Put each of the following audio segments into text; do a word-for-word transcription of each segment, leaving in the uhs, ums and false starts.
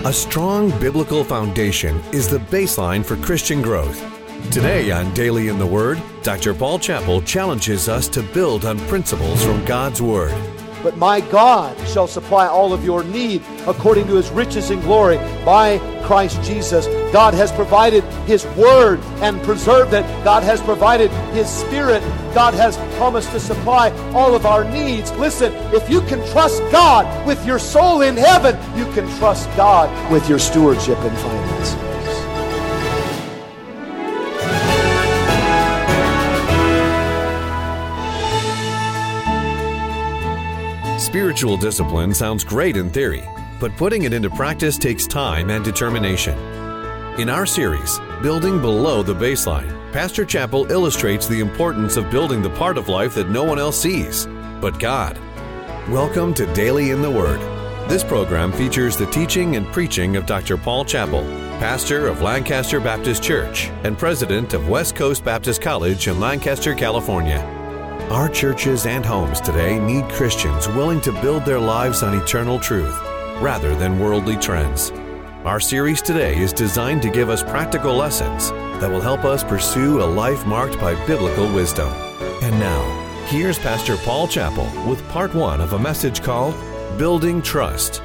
A strong biblical foundation is the baseline for Christian growth. Today on Daily in the Word, Doctor Paul Chappell challenges us to build on principles from God's Word. But my God shall supply all of your need according to His riches in glory by Christ Jesus. God has provided His Word and preserved it. God has provided His Spirit. God has promised to supply all of our needs. Listen, if you can trust God with your soul in heaven, you can trust God with your stewardship and finances. Spiritual discipline sounds great in theory, but putting it into practice takes time and determination. In our series, Building Below the Baseline, Pastor Chappell illustrates the importance of building the part of life that no one else sees, but God. Welcome to Daily in the Word. This program features the teaching and preaching of Doctor Paul Chappell, pastor of Lancaster Baptist Church and president of West Coast Baptist College in Lancaster, California. Our churches and homes today need Christians willing to build their lives on eternal truth rather than worldly trends. Our series today is designed to give us practical lessons that will help us pursue a life marked by biblical wisdom. And now, here's Pastor Paul Chappell with part one of a message called Building Trust.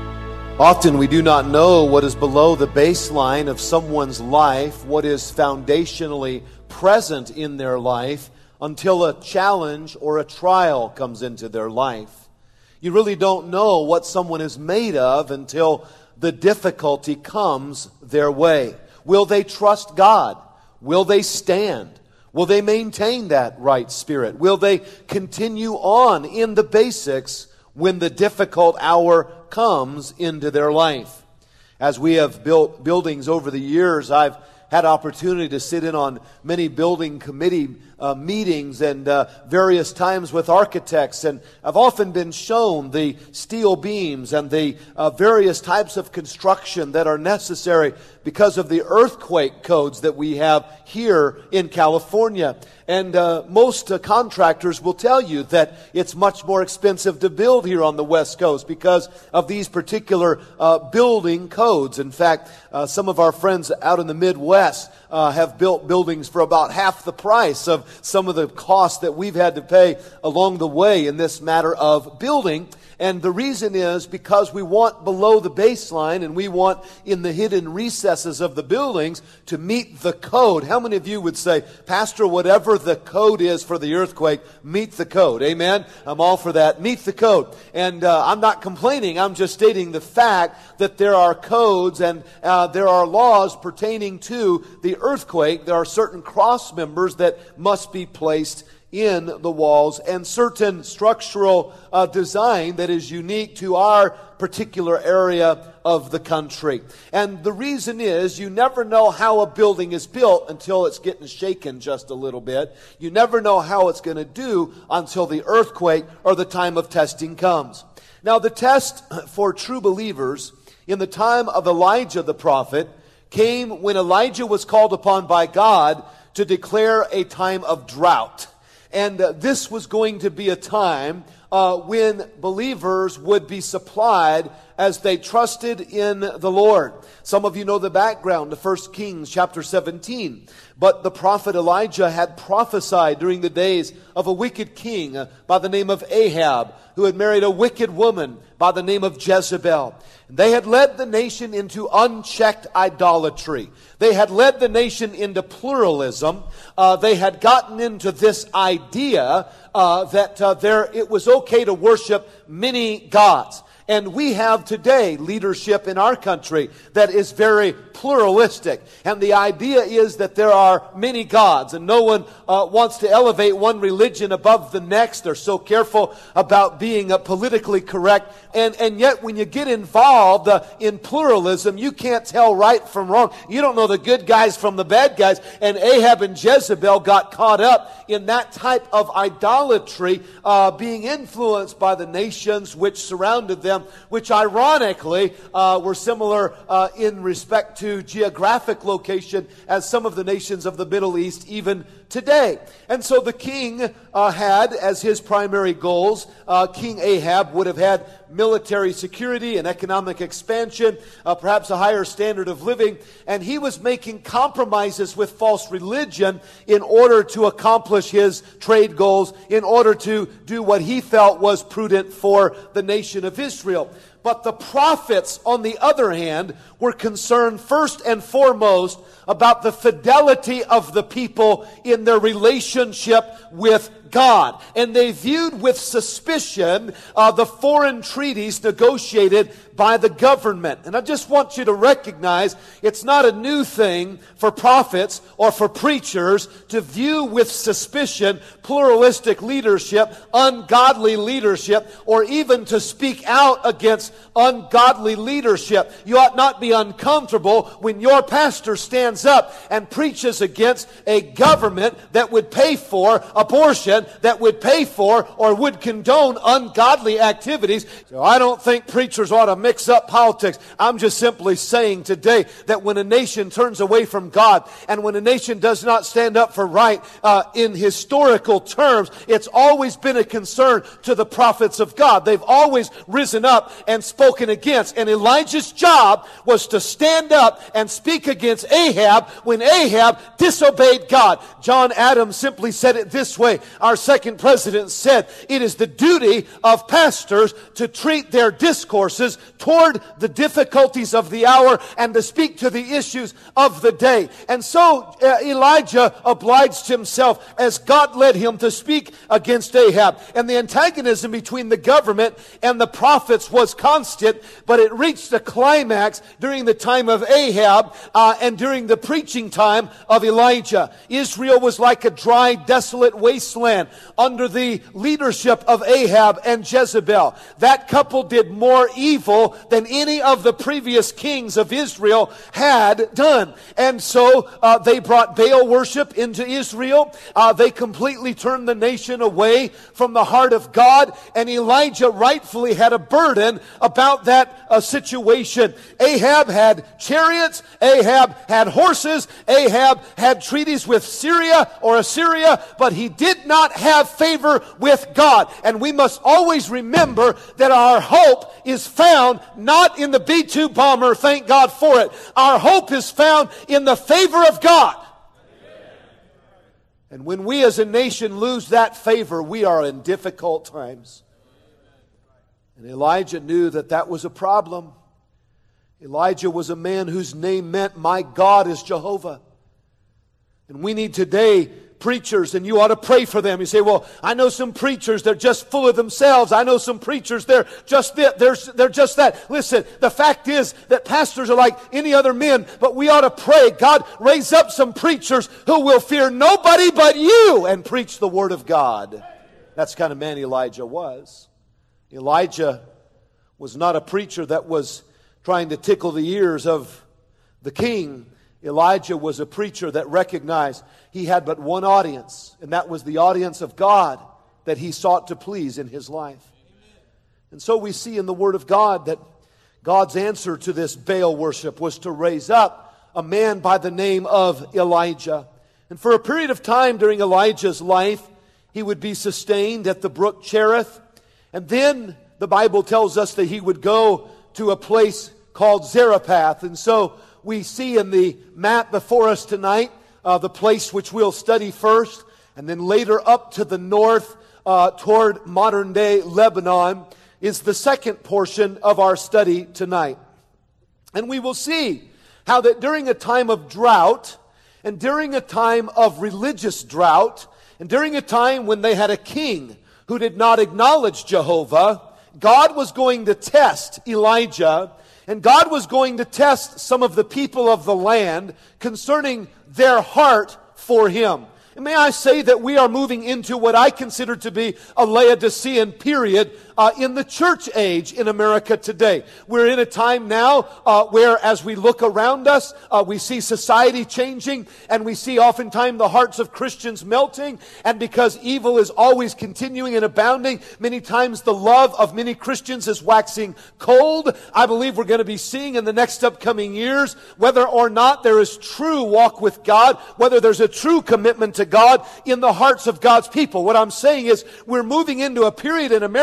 Often we do not know what is below the baseline of someone's life, what is foundationally present in their life, until a challenge or a trial comes into their life. You really don't know what someone is made of until the difficulty comes their way. Will they trust God? Will they stand? Will they maintain that right spirit? Will they continue on in the basics when the difficult hour comes into their life? As we have built buildings over the years, I've had opportunity to sit in on many building committee uh, meetings and uh, various times with architects, and I've often been shown the steel beams and the uh, various types of construction that are necessary because of the earthquake codes that we have here in California. And uh, most uh, contractors will tell you that it's much more expensive to build here on the West Coast because of these particular uh, building codes. In fact, uh, some of our friends out in the Midwest uh, have built buildings for about half the price of some of the costs that we've had to pay along the way in this matter of building. And the reason is because we want below the baseline and we want in the hidden recesses of the buildings to meet the code. How many of you would say, Pastor, whatever the code is for the earthquake, meet the code? Amen? I'm all for that. Meet the code. And uh, I'm not complaining. I'm just stating the fact that there are codes and uh, there are laws pertaining to the earthquake. There are certain cross members that must be placed in the walls and certain structural uh, design that is unique to our particular area of the country. And the reason is you never know how a building is built until it's getting shaken just a little bit. You never know how it's going to do until the earthquake or the time of testing comes. Now, the test for true believers in the time of Elijah the prophet came when Elijah was called upon by God to declare a time of drought. And uh, this was going to be a time uh, when believers would be supplied as they trusted in the Lord. Some of you know the background to First Kings chapter seventeen. But the prophet Elijah had prophesied during the days of a wicked king uh, by the name of Ahab, who had married a wicked woman by the name of Jezebel. They had led the nation into unchecked idolatry. They had led the nation into pluralism. Uh, they had gotten into this idea uh, that uh, there it was okay to worship many gods. And we have today leadership in our country that is very pluralistic. And the idea is that there are many gods and no one uh, wants to elevate one religion above the next. They're so careful about being uh, politically correct. And, and yet when you get involved uh, in pluralism, you can't tell right from wrong. You don't know the good guys from the bad guys. And Ahab and Jezebel got caught up in that type of idolatry, uh, being influenced by the nations which surrounded them, which ironically uh, were similar uh, in respect to geographic location as some of the nations of the Middle East even today. And so the king uh, had as his primary goals, uh, King Ahab would have had military security and economic expansion, uh, perhaps a higher standard of living, and he was making compromises with false religion in order to accomplish his trade goals, in order to do what he felt was prudent for the nation of Israel. But the prophets, on the other hand, were concerned first and foremost about the fidelity of the people in their relationship with God. And they viewed with suspicion uh, the foreign treaties negotiated by the government. And I just want you to recognize it's not a new thing for prophets or for preachers to view with suspicion pluralistic leadership, ungodly leadership, or even to speak out against ungodly leadership. You ought not be uncomfortable when your pastor stands up and preaches against a government that would pay for abortion, that would pay for or would condone ungodly activities. So I don't think preachers ought to mix up politics. I'm just simply saying today that when a nation turns away from God and when a nation does not stand up for right uh, in historical terms, it's always been a concern to the prophets of God. They've always risen up and spoken against. And Elijah's job was to stand up and speak against Ahab when Ahab disobeyed God. John Adams simply said it this way. Our second president said, it is the duty of pastors to treat their discourses toward the difficulties of the hour and to speak to the issues of the day. And so uh, Elijah obliged himself as God led him to speak against Ahab. And the antagonism between the government and the prophets was constant, but it reached a climax during the time of Ahab uh, and during the preaching time of Elijah. Israel was like a dry, desolate wasteland under the leadership of Ahab and Jezebel. That couple did more evil than any of the previous kings of Israel had done. And so uh, they brought Baal worship into Israel. Uh, they completely turned the nation away from the heart of God. And Elijah rightfully had a burden about that uh, situation. Ahab had chariots. Ahab had horses. Ahab had treaties with Syria or Assyria, but he did not have favor with God. And we must always remember that our hope is found not in the B two bomber, thank God for it. Our hope is found in the favor of God. And when we as a nation lose that favor, we are in difficult times. And Elijah knew that that was a problem. Elijah was a man whose name meant, my God is Jehovah. And we need today preachers, and you ought to pray for them. You say, well, I know some preachers, they're just full of themselves. I know some preachers, they're just that, they're, they're just that. Listen, the fact is that pastors are like any other men, but we ought to pray, God, raise up some preachers who will fear nobody but you and preach the word of God. That's the kind of man Elijah was. Elijah was not a preacher that was trying to tickle the ears of the king. Elijah was a preacher that recognized he had but one audience, and that was the audience of God that he sought to please in his life. And so we see in the Word of God that God's answer to this Baal worship was to raise up a man by the name of Elijah. And for a period of time during Elijah's life, he would be sustained at the brook Cherith. And then the Bible tells us that he would go to a place called Zarephath. And so we see in the map before us tonight uh, the place which we'll study first, and then later up to the north uh, toward modern-day Lebanon is the second portion of our study tonight. And we will see how that during a time of drought, and during a time of religious drought, and during a time when they had a king who did not acknowledge Jehovah, God was going to test Elijah. And God was going to test some of the people of the land concerning their heart for Him. And may I say that we are moving into what I consider to be a Laodicean period uh, in the church age in America today. We're in a time now uh, where as we look around us, uh, we see society changing, and we see oftentimes the hearts of Christians melting. And because evil is always continuing and abounding, many times the love of many Christians is waxing cold. I believe we're going to be seeing in the next upcoming years whether or not there is true walk with God, whether there's a true commitment to God in the hearts of God's people. What I'm saying is we're moving into a period in America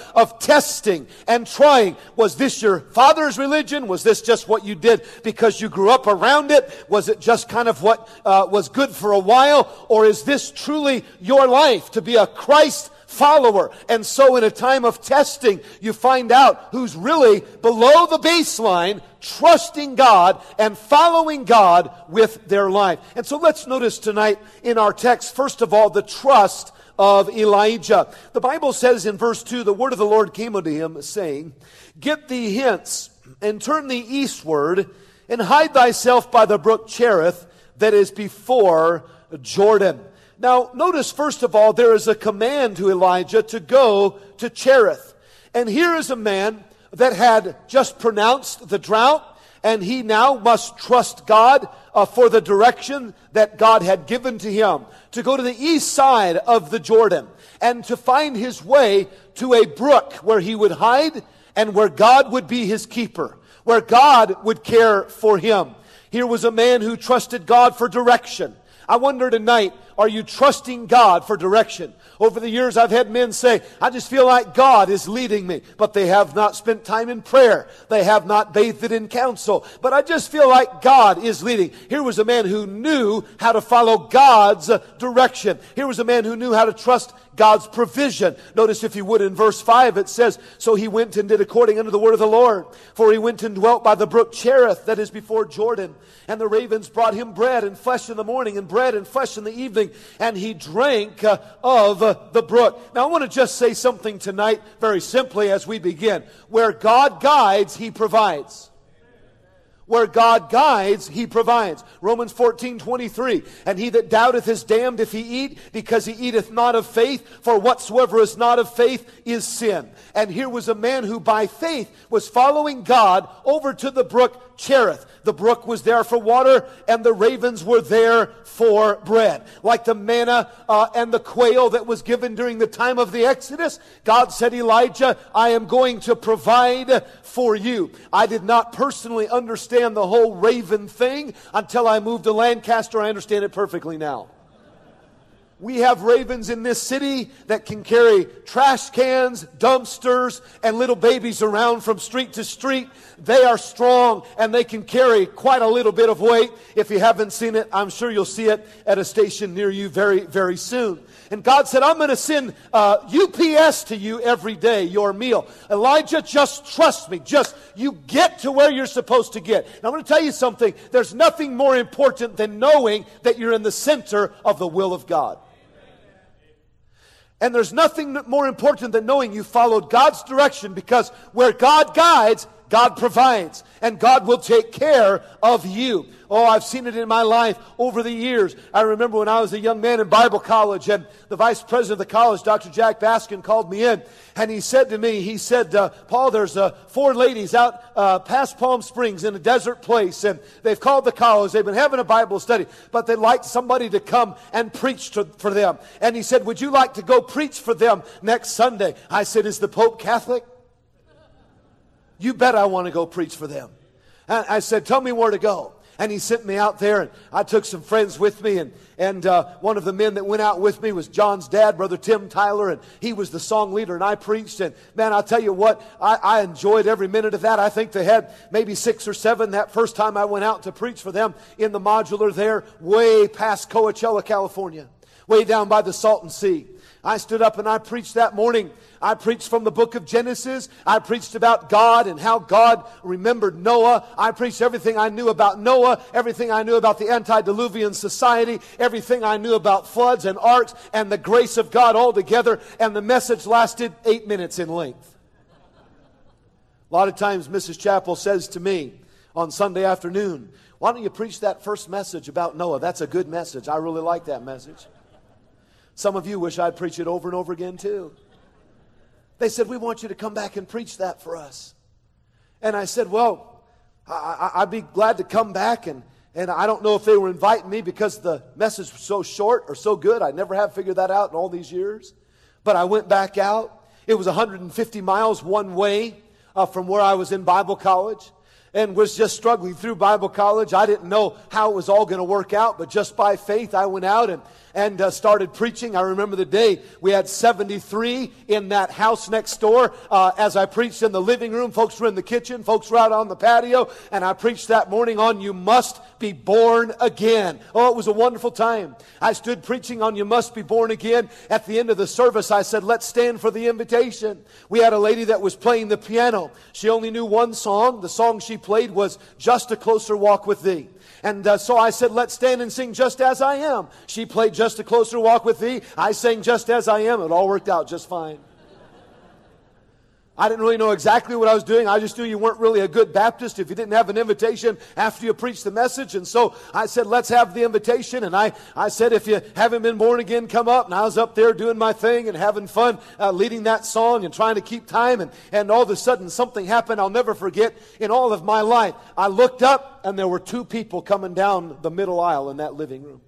of testing and trying. Was this your father's religion? Was this just what you did because you grew up around it? Was it just kind of what uh, was good for a while? Or is this truly your life to be a Christ follower? And so in a time of testing, you find out who's really below the baseline, trusting God and following God with their life. And so let's notice tonight in our text, first of all, the trust of Elijah. The Bible says in verse two, the word of the Lord came unto him, saying, Get thee hence, and turn thee eastward, and hide thyself by the brook Cherith, that is before Jordan. Now, notice first of all, there is a command to Elijah to go to Cherith. And here is a man that had just pronounced the drought, and he now must trust God uh, for the direction that God had given to him, to go to the east side of the Jordan, and to find his way to a brook where he would hide, and where God would be his keeper, where God would care for him. Here was a man who trusted God for direction. I wonder tonight, are you trusting God for direction? Over the years, I've had men say, I just feel like God is leading me. But they have not spent time in prayer. They have not bathed in counsel. But I just feel like God is leading. Here was a man who knew how to follow God's direction. Here was a man who knew how to trust God's provision. Notice, if you would, in verse five, it says, So he went and did according unto the word of the Lord. For he went and dwelt by the brook Cherith, that is before Jordan. And the ravens brought him bread and flesh in the morning, and bread and flesh in the evening. And he drank uh, of uh, the brook. Now I want to just say something tonight, very simply as we begin. Where God guides, he provides. Where God guides, he provides. Romans fourteen twenty-three. And he that doubteth is damned if he eat, because he eateth not of faith. For whatsoever is not of faith is sin. And here was a man who by faith was following God over to the brook Cherith. The brook was there for water, and the ravens were there for bread. Like the manna uh, and the quail that was given during the time of the Exodus, God said, Elijah, I am going to provide for you. I did not personally understand the whole raven thing until I moved to Lancaster. I understand it perfectly now. We have ravens in this city that can carry trash cans, dumpsters, and little babies around from street to street. They are strong, and they can carry quite a little bit of weight. If you haven't seen it, I'm sure you'll see it at a station near you very, very soon. And God said, I'm going to send uh, U P S to you every day, your meal. Elijah, just trust me. Just, you get to where you're supposed to get. And I'm going to tell you something. There's nothing more important than knowing that you're in the center of the will of God. And there's nothing more important than knowing you followed God's direction, because where God guides, God provides, and God will take care of you. Oh, I've seen it in my life over the years. I remember when I was a young man in Bible college, and the vice president of the college, Doctor Jack Baskin, called me in, and he said to me, he said, uh, Paul, there's uh, four ladies out uh, past Palm Springs in a desert place, and they've called the college. They've been having a Bible study, but they'd like somebody to come and preach to, for them. And he said, would you like to go preach for them next Sunday? I said, is the Pope Catholic? You bet I want to go preach for them. And I said, tell me where to go. And he sent me out there, and I took some friends with me, and, and uh, one of the men that went out with me was John's dad, Brother Tim Tyler, and he was the song leader, and I preached. And man, I'll tell you what, I, I enjoyed every minute of that. I think they had maybe six or seven that first time I went out to preach for them in the modular there, way past Coachella, California, way down by the Salton Sea. I stood up and I preached that morning. I preached from the book of Genesis. I preached about God and how God remembered Noah. I preached everything I knew about Noah, everything I knew about the antediluvian society, everything I knew about floods and arks and the grace of God all together. And the message lasted eight minutes in length. A lot of times Missus Chappell says to me on Sunday afternoon, why don't you preach that first message about Noah? That's a good message. I really like that message. Some of you wish I'd preach it over and over again too. They said, we want you to come back and preach that for us. And I said, well, I, I, I'd be glad to come back. And, and I don't know if they were inviting me because the message was so short or so good. I never have figured that out in all these years. But I went back out. It was one hundred fifty miles one way uh, from where I was in Bible college. and was just struggling through Bible college. I didn't know how it was all going to work out, but just by faith I went out and and uh, started preaching. I remember the day we had seventy-three in that house next door. Uh, as I preached in the living room, folks were in the kitchen, folks were out on the patio, and I preached that morning on You Must Be Born Again. Oh, it was a wonderful time. I stood preaching on You Must Be Born Again. At the end of the service, I said, let's stand for the invitation. We had a lady that was playing the piano. She only knew one song. The song she played was Just a Closer Walk with Thee. And uh, so I said, let's stand and sing Just As I Am. She played Just a Closer Walk with Thee. I sang Just As I Am. It all worked out just fine. I didn't really know exactly what I was doing. I just knew you weren't really a good Baptist if you didn't have an invitation after you preached the message. And so I said, let's have the invitation. And I, I said, if you haven't been born again, come up. And I was up there doing my thing and having fun, uh, leading that song and trying to keep time. And, and all of a sudden something happened I'll never forget in all of my life. I looked up and there were two people coming down the middle aisle in that living room.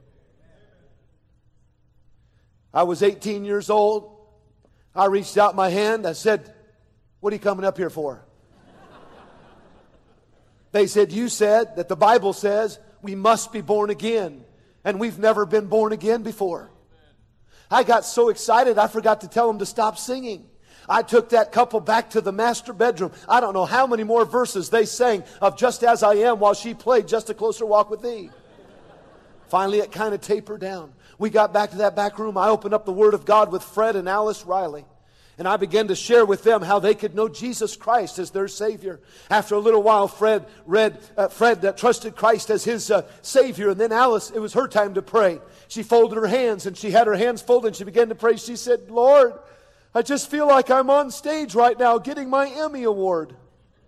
I was eighteen years old. I reached out my hand. I said, what are you coming up here for? They said, you said that the Bible says we must be born again. And we've never been born again before. I got so excited I forgot to tell them to stop singing. I took that couple back to the master bedroom. I don't know how many more verses they sang of Just As I Am while she played Just a Closer Walk with Thee. Finally, it kind of tapered down. We got back to that back room. I opened up the Word of God with Fred and Alice Riley. And I began to share with them how they could know Jesus Christ as their Savior. After a little while, Fred read, uh, Fred uh, trusted Christ as his uh, Savior. And then Alice, it was her time to pray. She folded her hands, and she had her hands folded, and she began to pray. She said, Lord, I just feel like I'm on stage right now getting my Emmy Award.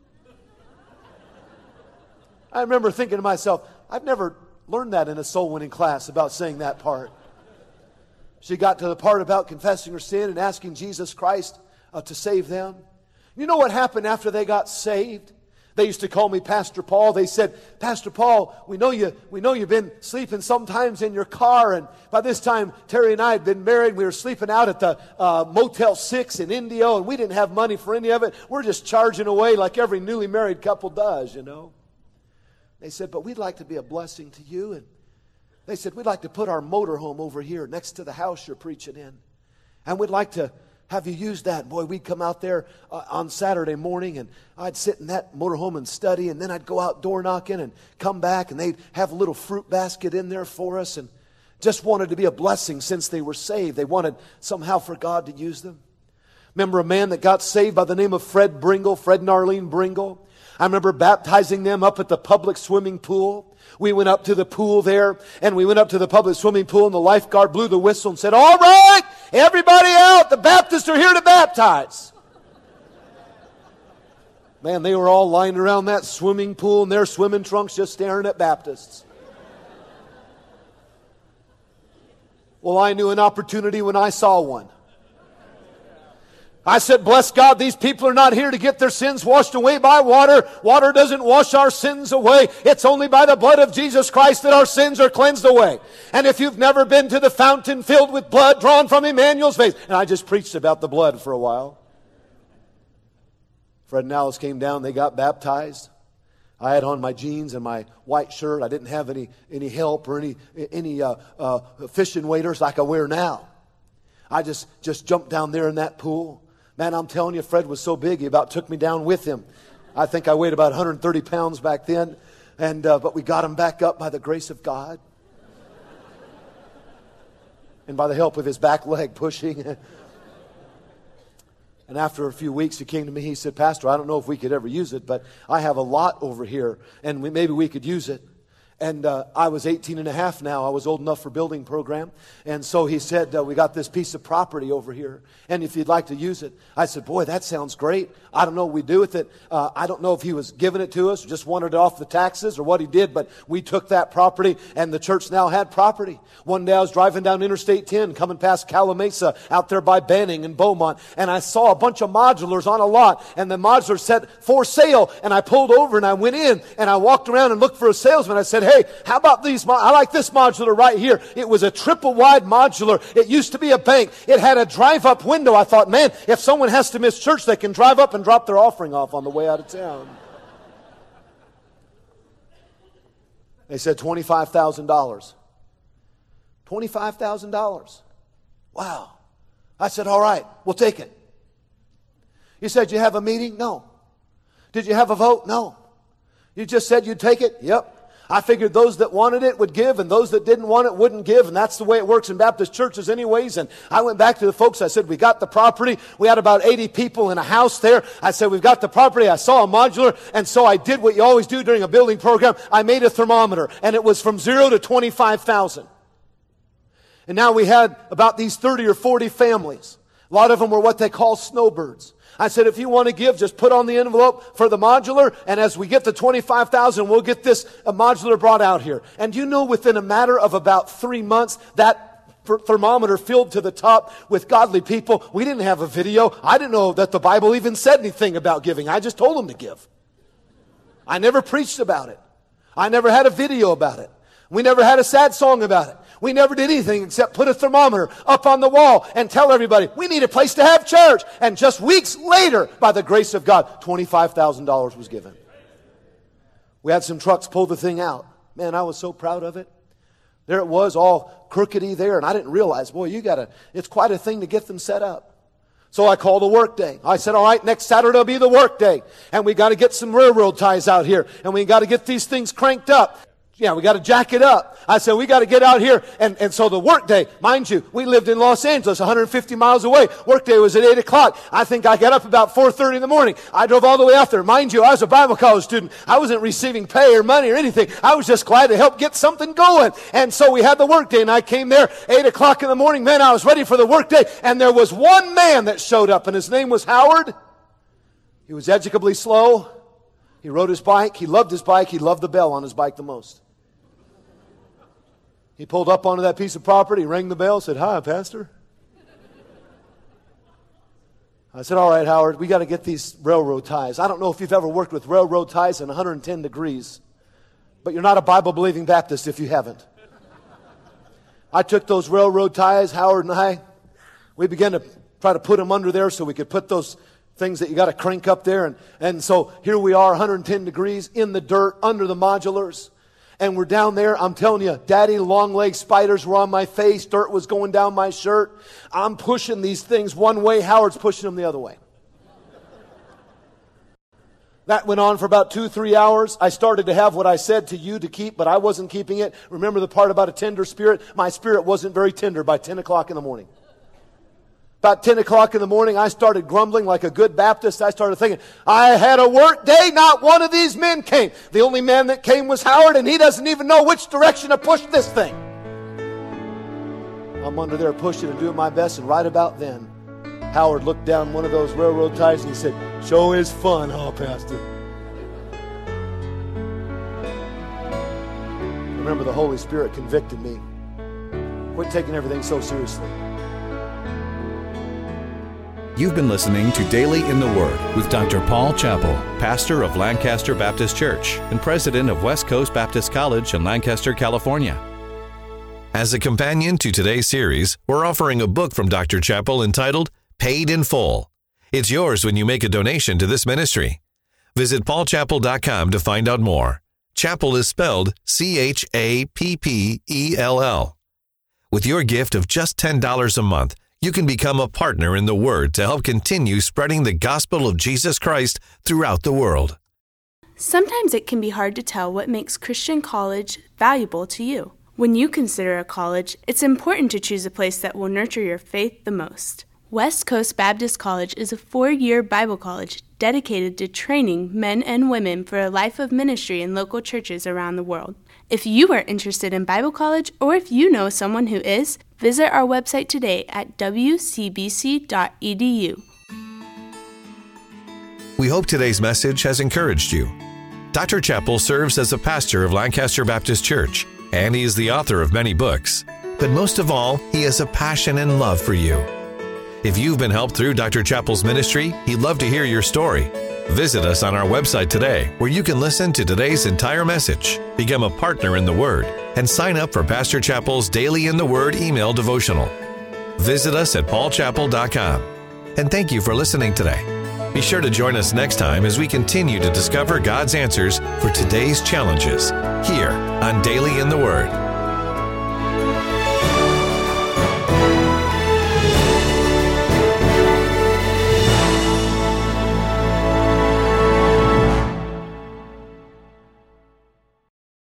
I remember thinking to myself, I've never learned that in a soul-winning class about saying that part. She got to the part about confessing her sin and asking Jesus Christ uh, to save them. You know what happened after they got saved? They used to call me Pastor Paul. They said, Pastor Paul, we know you, we know you've been sleeping sometimes in your car. And by this time, Terry and I had been married. We were sleeping out at the uh, Motel six in Indio, and we didn't have money for any of it. We're just charging away like every newly married couple does, you know. They said, but we'd like to be a blessing to you. And they said, we'd like to put our motorhome over here next to the house you're preaching in. And we'd like to have you use that. And boy, we'd come out there uh, on Saturday morning, and I'd sit in that motorhome and study, and then I'd go out door knocking and come back, and they'd have a little fruit basket in there for us, and just wanted to be a blessing since they were saved. They wanted somehow for God to use them. Remember a man that got saved by the name of Fred Bringle, Fred and Arlene Bringle. I remember baptizing them up at the public swimming pool. We went up to the pool there, and we went up to the public swimming pool, and the lifeguard blew the whistle and said, all right, everybody out, the Baptists are here to baptize. Man, they were all lying around that swimming pool in their swimming trunks just staring at Baptists. Well, I knew an opportunity when I saw one. I said, bless God, these people are not here to get their sins washed away by water. Water doesn't wash our sins away. It's only by the blood of Jesus Christ that our sins are cleansed away. And if you've never been to the fountain filled with blood drawn from Emmanuel's face, and I just preached about the blood for a while. Fred and Alice came down, they got baptized. I had on my jeans and my white shirt. I didn't have any, any help or any, any uh, uh, fishing waders like I wear now. I just, just jumped down there in that pool. Man, I'm telling you, Fred was so big, he about took me down with him. I think I weighed about one hundred thirty pounds back then. And uh, but we got him back up by the grace of God. And by the help of his back leg pushing. And after a few weeks, he came to me, he said, Pastor, I don't know if we could ever use it, but I have a lot over here, and we, maybe we could use it. And uh, I was eighteen and a half now. I was old enough for building program. And so he said, uh, we got this piece of property over here. And if you'd like to use it. I said, boy, that sounds great. I don't know what we do with it. Uh, I don't know if he was giving it to us or just wanted it off the taxes or what he did. But we took that property, and the church now had property. One day I was driving down Interstate ten, coming past Calamasa out there by Banning and Beaumont. And I saw a bunch of modulars on a lot. And the modular said, for sale. And I pulled over and I went in and I walked around and looked for a salesman. I said, hey, how about these? Mo- I like this modular right here. It was a triple wide modular. It used to be a bank. It had a drive-up window. I thought, man, if someone has to miss church, they can drive up and drop their offering off on the way out of town. They said twenty-five thousand dollars. twenty-five thousand dollars. Wow. I said, all right, we'll take it. You said you have a meeting? No. Did you have a vote? No. You just said you'd take it? Yep. I figured those that wanted it would give and those that didn't want it wouldn't give, and that's the way it works in Baptist churches anyways. And I went back to the folks. I said, we got the property. We had about eighty people in a house there. I said, we've got the property. I saw a modular, and so I did what you always do during a building program. I made a thermometer, and it was from zero to twenty-five thousand. And now we had about these thirty or forty families. A lot of them were what they call snowbirds. I said, if you want to give, just put on the envelope for the modular, and as we get to twenty-five thousand, we'll get this uh, modular brought out here. And you know, within a matter of about three months, that thermometer filled to the top with godly people. We didn't have a video. I didn't know that the Bible even said anything about giving. I just told them to give. I never preached about it. I never had a video about it. We never had a sad song about it. We never did anything except put a thermometer up on the wall and tell everybody, we need a place to have church. And just weeks later, by the grace of God, twenty-five thousand dollars was given. We had some trucks pull the thing out. Man, I was so proud of it. There it was, all crookedy there, and I didn't realize, boy, you gotta, it's quite a thing to get them set up. So I called a work day. I said, all right, next Saturday will be the work day. And we got to get some railroad ties out here. And we got to get these things cranked up. Yeah, we got to jack it up. I said, we got to get out here. And, and so the work day, mind you, we lived in Los Angeles, one hundred fifty miles away. Work day was at eight o'clock. I think I got up about four thirty in the morning. I drove all the way out there. Mind you, I was a Bible college student. I wasn't receiving pay or money or anything. I was just glad to help get something going. And so we had the work day, and I came there eight o'clock in the morning. Man, I was ready for the work day. And there was one man that showed up, and his name was Howard. He was educably slow. He rode his bike. He loved his bike. He loved the bell on his bike the most. He pulled up onto that piece of property, rang the bell, said, hi, Pastor. I said, all right, Howard, we got to get these railroad ties. I don't know if you've ever worked with railroad ties in one hundred ten degrees, but you're not a Bible-believing Baptist if you haven't. I took those railroad ties, Howard and I, we began to try to put them under there so we could put those things that you got to crank up there. And, and so here we are, one hundred ten degrees, in the dirt, under the modulars. And we're down there, I'm telling you, daddy long-legged spiders were on my face. Dirt was going down my shirt. I'm pushing these things one way. Howard's pushing them the other way. That went on for about two, three hours. I started to have what I said to you to keep, but I wasn't keeping it. Remember the part about a tender spirit? My spirit wasn't very tender by ten o'clock in the morning. About ten o'clock in the morning, I started grumbling like a good Baptist. I started thinking, I had a work day, not one of these men came. The only man that came was Howard, and he doesn't even know which direction to push this thing. I'm under there pushing and doing my best, and right about then, Howard looked down one of those railroad ties and he said, show is fun, huh, Pastor? Remember, the Holy Spirit convicted me. Quit taking everything so seriously. You've been listening to Daily in the Word with Doctor Paul Chappell, pastor of Lancaster Baptist Church and president of West Coast Baptist College in Lancaster, California. As a companion to today's series, we're offering a book from Doctor Chappell entitled Paid in Full. It's yours when you make a donation to this ministry. Visit paul chappell dot com to find out more. Chappell is spelled C H A P P E L L. With your gift of just ten dollars a month, you can become a partner in the Word to help continue spreading the gospel of Jesus Christ throughout the world. Sometimes it can be hard to tell what makes Christian college valuable to you. When you consider a college, it's important to choose a place that will nurture your faith the most. West Coast Baptist College is a four-year Bible college dedicated to training men and women for a life of ministry in local churches around the world. If you are interested in Bible college, or if you know someone who is, visit our website today at w c b c dot e d u. We hope today's message has encouraged you. Doctor Chappell serves as a pastor of Lancaster Baptist Church, and he is the author of many books. But most of all, he has a passion and love for you. If you've been helped through Doctor Chappell's ministry, he'd love to hear your story. Visit us on our website today, where you can listen to today's entire message, become a partner in the Word, and sign up for Pastor Chappell's Daily in the Word email devotional. Visit us at paul chappell dot com. And thank you for listening today. Be sure to join us next time as we continue to discover God's answers for today's challenges here on Daily in the Word.